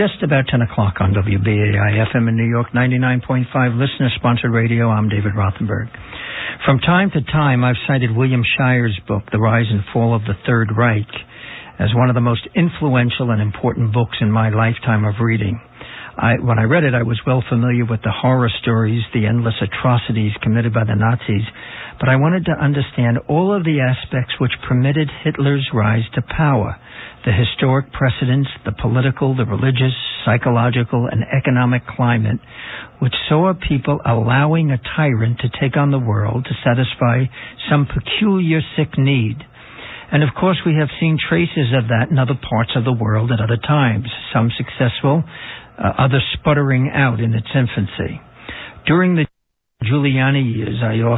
just about 10 o'clock on WBAI FM in New York, 99.5 listener-sponsored radio. I'm David Rothenberg. From time to time, I've cited William Shirer's book, The Rise and Fall of the Third Reich, as one of the most influential and important books in my lifetime of reading. When I read it, I was well familiar with the horror stories, the endless atrocities committed by the Nazis, but I wanted to understand all of the aspects which permitted Hitler's rise to power, the historic precedents, the political, the religious, psychological, and economic climate, which saw a people allowing a tyrant to take on the world to satisfy some peculiar sick need. And of course, we have seen traces of that in other parts of the world at other times, some successful, others sputtering out in its infancy. During the Giuliani years,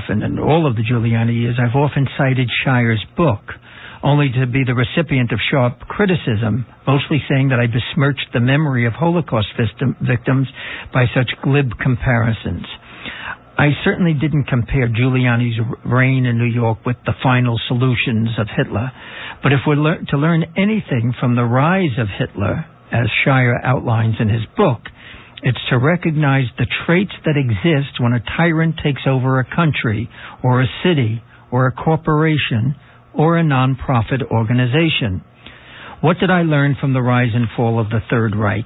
all of the Giuliani years, I've often cited Shirer's book, only to be the recipient of sharp criticism, mostly saying that I besmirched the memory of Holocaust victims by such glib comparisons. I certainly didn't compare Giuliani's reign in New York with the final solutions of Hitler, but if we're to learn anything from the rise of Hitler, as Shirer outlines in his book, it's to recognize the traits that exist when a tyrant takes over a country, or a city, or a corporation, or a non-profit organization. What did I learn from the rise and fall of the Third Reich?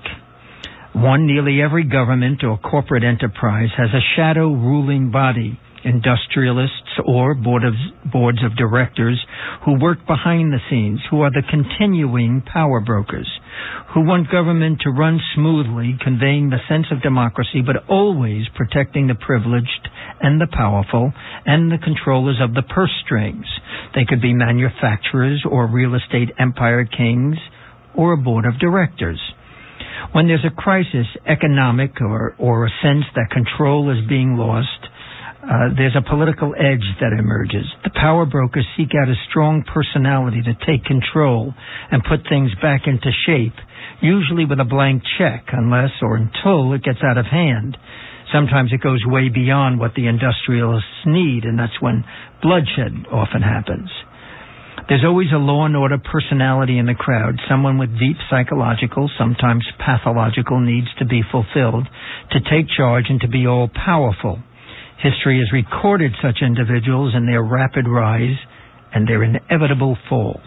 One, nearly every government or corporate enterprise has a shadow ruling body, industrialists or boards of directors who work behind the scenes, who are the continuing power brokers, who want government to run smoothly, conveying the sense of democracy, but always protecting the privileged and the powerful and the controllers of the purse strings. They could be manufacturers or real estate empire kings or a board of directors. When there's a crisis, economic or a sense that control is being lost, there's a political edge that emerges. The power brokers seek out a strong personality to take control and put things back into shape, usually with a blank check, unless or until it gets out of hand. Sometimes it goes way beyond what the industrialists need, and that's when bloodshed often happens. There's always a law and order personality in the crowd, someone with deep psychological, sometimes pathological needs to be fulfilled, to take charge and to be all-powerful. History has recorded such individuals in their rapid rise and their inevitable falls.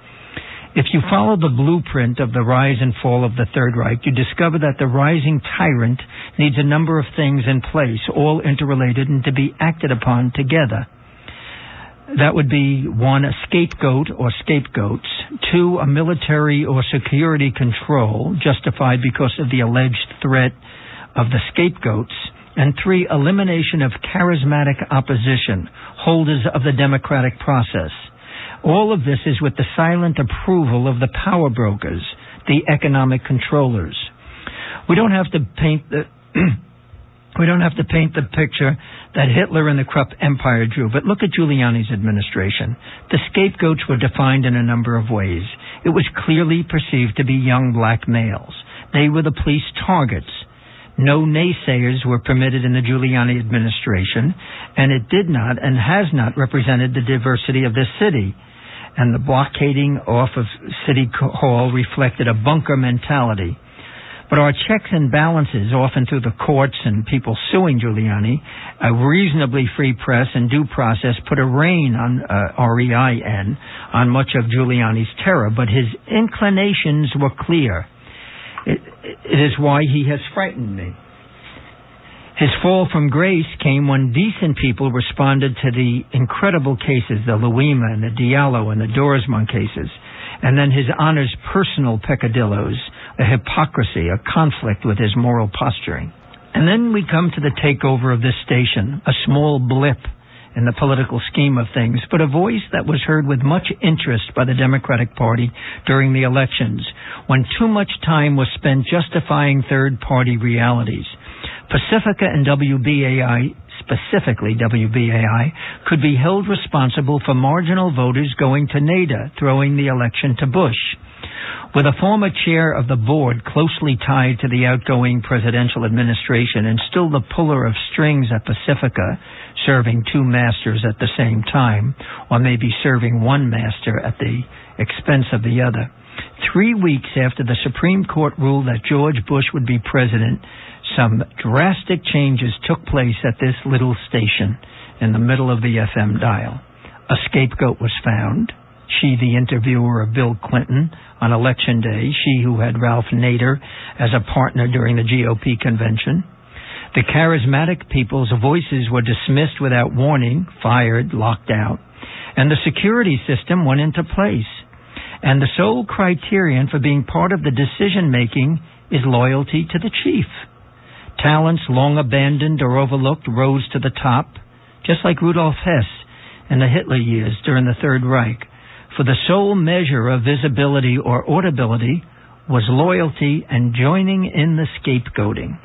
If you follow the blueprint of the rise and fall of the Third Reich, you discover that the rising tyrant needs a number of things in place, all interrelated and to be acted upon together. That would be 1, a scapegoat or scapegoats, 2, a military or security control, justified because of the alleged threat of the scapegoats, and 3, elimination of charismatic opposition, holders of the democratic process. All of this is with the silent approval of the power brokers, the economic controllers. We don't have to paint the picture that Hitler and the Krupp Empire drew, but look at Giuliani's administration. The scapegoats were defined in a number of ways. It was clearly perceived to be young black males. They were the police targets. No naysayers were permitted in the Giuliani administration, and it did not and has not represented the diversity of this city. And the blockading off of City Hall reflected a bunker mentality. But our checks and balances, often through the courts and people suing Giuliani, a reasonably free press and due process put a rein on, R-E-I-N, on much of Giuliani's terror, but his inclinations were clear. It is why he has frightened me. His fall from grace came when decent people responded to the incredible cases, the Louima and the Diallo and the Dorismond cases, and then his honor's personal peccadillos, a hypocrisy, a conflict with his moral posturing. And then we come to the takeover of this station, a small blip in the political scheme of things, but a voice that was heard with much interest by the Democratic Party during the elections, when too much time was spent justifying third-party realities. Pacifica and WBAI, specifically WBAI, could be held responsible for marginal voters going to NADA, throwing the election to Bush. With a former chair of the board closely tied to the outgoing presidential administration and still the puller of strings at Pacifica, serving two masters at the same time, or maybe serving one master at the expense of the other, 3 weeks after the Supreme Court ruled that George Bush would be president, some drastic changes took place at this little station in the middle of the FM dial. A scapegoat was found. She, the interviewer of Bill Clinton on Election Day, she who had Ralph Nader as a partner during the GOP convention. The charismatic people's voices were dismissed without warning, fired, locked out, and the security system went into place. And the sole criterion for being part of the decision-making is loyalty to the chief. Talents long abandoned or overlooked rose to the top, just like Rudolf Hess in the Hitler years during the Third Reich. For the sole measure of visibility or audibility was loyalty and joining in the scapegoating.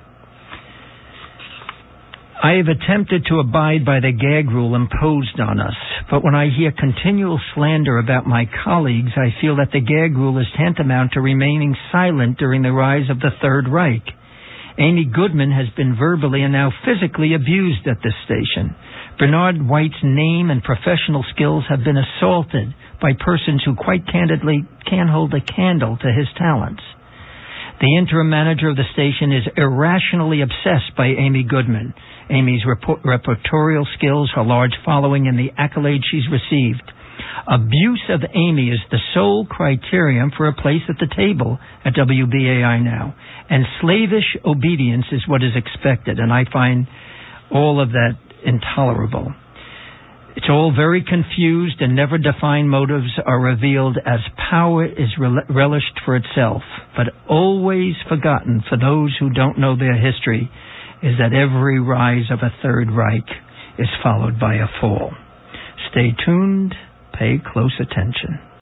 I have attempted to abide by the gag rule imposed on us, but when I hear continual slander about my colleagues, I feel that the gag rule is tantamount to remaining silent during the rise of the Third Reich. Amy Goodman has been verbally and now physically abused at this station. Bernard White's name and professional skills have been assaulted by persons who quite candidly can't hold a candle to his talents. The interim manager of the station is irrationally obsessed by Amy Goodman. Amy's repertorial skills, her large following, and the accolades she's received. Abuse of Amy is the sole criterion for a place at the table at WBAI now. And slavish obedience is what is expected, and I find all of that intolerable. It's all very confused, and never defined motives are revealed as power is relished for itself, but always forgotten for those who don't know their history is that every rise of a Third Reich is followed by a fall. Stay tuned, pay close attention.